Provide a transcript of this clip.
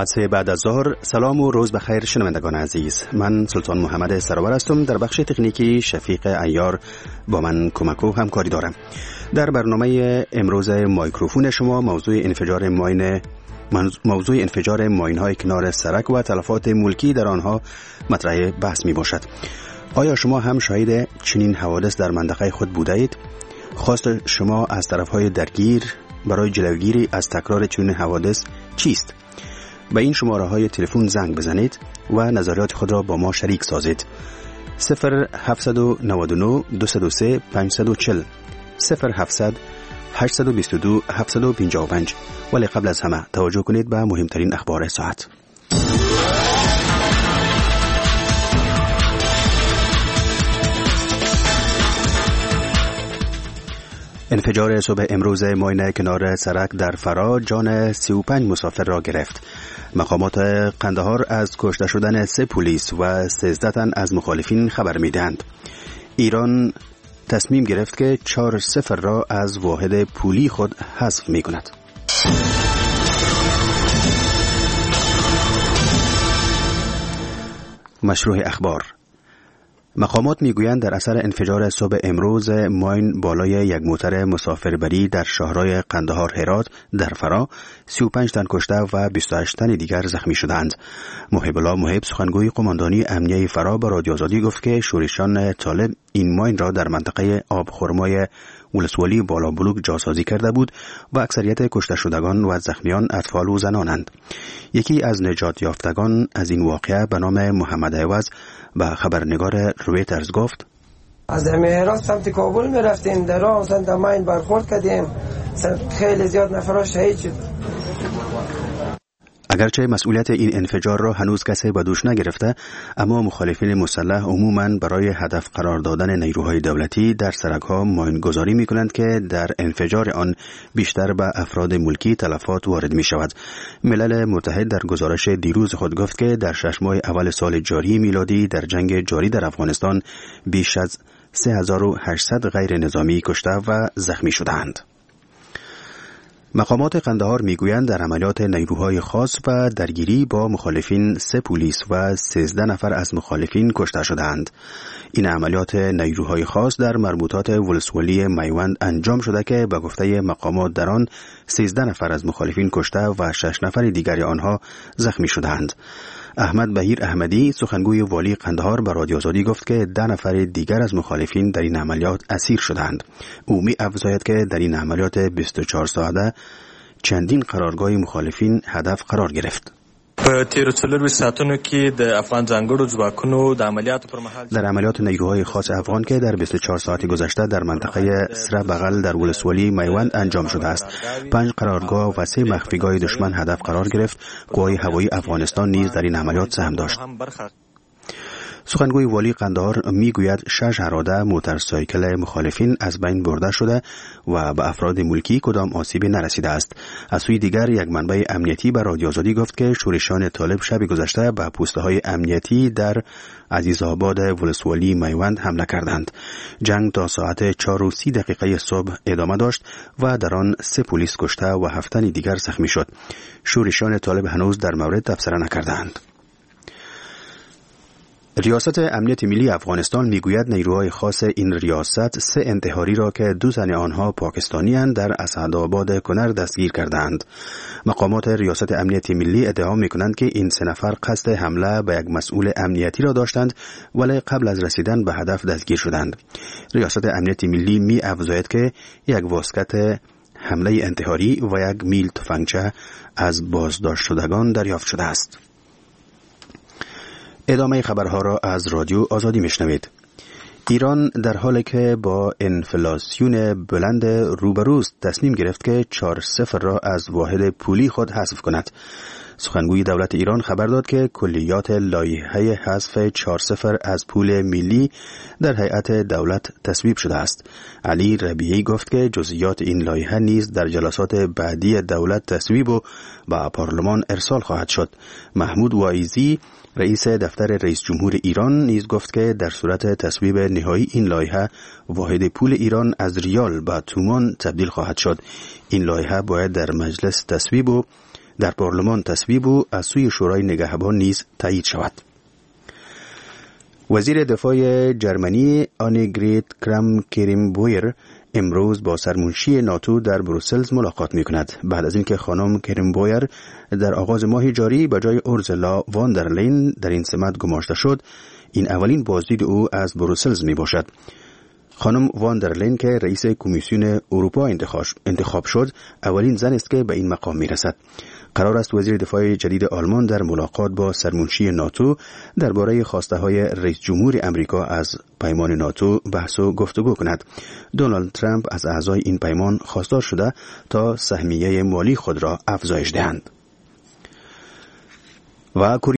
ساعت 3 بعد از ظهر. سلام و روز بخیر شنوندگان عزیز. من سلطان محمد سرور هستم. در بخش تکنیکی شفیق عیار با من کمک و همکاری دارم. در برنامه امروز مایکروفون شما موضوع انفجار ماین‌های کنار سرک و تلفات ملکی در آنها مطرح بحث می باشد. آیا شما هم شاهد چنین حوادث در منطقه خود بوده اید؟ خواست شما از طرفهای درگیر برای جلوگیری از تکرار چنین حوادث چیست؟ به این شماره های تلفن زنگ بزنید و نظریات خود را با ما شریک سازید. 0799 203 540 0700 822 755. ولی قبل از همه توجه کنید به مهمترین اخبار ساعت. انفجار صبح امروز ماین کنار سرک در فرا جان 35 مسافر را گرفت. مقامات قندهار از کشته شدن 3 پلیس و 13 تن از مخالفین خبر می‌دهند. ایران تصمیم گرفت که 4-0 را از واحد پولی خود حذف می‌کند. مشروع اخبار. مقامات میگویند در اثر انفجار صبح امروز ماین بالای یک موتر مسافربری در شهرهای قندهار هرات در فرا 35 تن کشته و 28 تن دیگر زخمی شدند. محب الله محب سخنگوی قماندانی امنیه فرا به رادیو آزادی گفت که شورشیان طالب این ماین را در منطقه آبخرمای ولسوالی بالا بلوک جاسازی کرده بود و اکثریت کشته شدگان و زخمیان اطفال و زنانند. یکی از نجات یافتگان از این واقعه به نام محمد عوض به خبرنگار رویترز گفت: از هرات سمت کابل می رفتیم، در راه مثلا در ماین برخورد کردیم، خیلی زیاد نفرها شهید شد. اگرچه مسئولیت این انفجار را هنوز کسی به دوش نگرفته، اما مخالفین مسلح عموماً برای هدف قرار دادن نیروهای دولتی در سرک‌ها ماین‌گذاری می‌کنند که در انفجار آن بیشتر به افراد ملکی تلفات وارد می‌شود. ملل متحد در گزارش دیروز خود گفت که در 6 ماه اول سال جاری میلادی در جنگ جاری در افغانستان بیش از 3800 غیر نظامی کشته و زخمی شدند. مقامات قندهار میگویند در عملیات نیروهای خاص و درگیری با مخالفین 3 پلیس و 13 نفر از مخالفین کشته شدند. این عملیات نیروهای خاص در مربوطات ولسوالی میوند انجام شده که به گفته مقامات در آن 13 نفر از مخالفین کشته و 6 نفر دیگر آنها زخمی شدند. احمد بهیر احمدی سخنگوی والی قندهار به رادیو آزادی گفت که 10 نفر دیگر از مخالفین در این عملیات اسیر شدند. او می افزاید که در این عملیات 24 ساعته چندین قرارگاه مخالفین هدف قرار گرفت. په تیرو څلورو ساعتونو کې د افغان ځانګړو ځواکونو د عملیاتو پر مهال در عملیات نیروهای خاص افغان که در 24 ساعت گذشته در منطقه سره بغل در ولسوالی میوند انجام شده است، 5 قرارگاه و 3 مخفیگاه دشمن هدف قرار گرفت. قوای هوایی افغانستان نیز در این عملیات سهم داشت. سخنگوی والی قندهار میگوید 6 اراده موتورسایکل مخالفین از بین برده شده و به افراد ملکی کدام آسیبی نرسیده است. از سوی دیگر یک منبع امنیتی به رادیو آزادی گفت که شورشیان طالب شب گذشته به پوسته‌های امنیتی در عزیزآباد ولسوالی میوند حمله کردند. جنگ تا ساعت 4:30 صبح ادامه داشت و در آن 3 پلیس کشته و 7 تن دیگر زخمی شد. شورشیان طالب هنوز در مورد تبصره نکردند. ریاست امنیت ملی افغانستان میگوید نیروهای خاص این ریاست 3 انتحاری را که 2 زن آنها پاکستانی‌اند در اسعدآباد کنر دستگیر کردند. مقامات ریاست امنیت ملی ادعا میکنند که این 3 نفر قصد حمله به یک مسئول امنیتی را داشتند ولی قبل از رسیدن به هدف دستگیر شدند. ریاست امنیت ملی می افزاید که یک واسکت حمله انتحاری و 1 میل تفنگچه از بازداشت شدگان دریافت شده است. ادامه خبرها را از رادیو آزادی میشنوید. ایران در حالی که با انفلاسیون بلند روبروست تصمیم گرفت که 4-0 را از واحد پولی خود حذف کند. سخنگوی دولت ایران خبر داد که کلیات لایحه حذف 4-0 از پول ملی در هیئت دولت تصویب شده است. علی ربیعی گفت که جزئیات این لایحه نیز در جلسات بعدی دولت تصویب و به پارلمان ارسال خواهد شد. محمود واعظی رئیس دفتر رئیس جمهور ایران نیز گفت که در صورت تصویب نهایی این لایحه واحد پول ایران از ریال به تومان تبدیل خواهد شد. این لایحه باید در مجلس تصویب و در پارلمان تصویب و از سوی شورای نگهبان نیز تایید شود. وزیر دفاع جرمنی آنگریت کرم-کرینبویر امروز با سرمنشی ناتو در بروسل ملاقات می کند بعد از اینکه خانم کرینبویر در آغاز ماه جاری به جای اورزلا وان در لین در این سمت گماشته شد. این اولین بازدید او از بروسل می باشد. خانم وان در لین که رئیس کمیسیون اروپا انتخاب شد اولین زن است که به این مقام می رسد. قرار است وزیر دفاع جدید آلمان در ملاقات با سرمنشی ناتو درباره خواسته های رئیس جمهور امریکا از پیمان ناتو بحث و گفتگو کند. دونالد ترامپ از اعضای این پیمان خواستار شده تا سهمیه مالی خود را افزایش دهند. و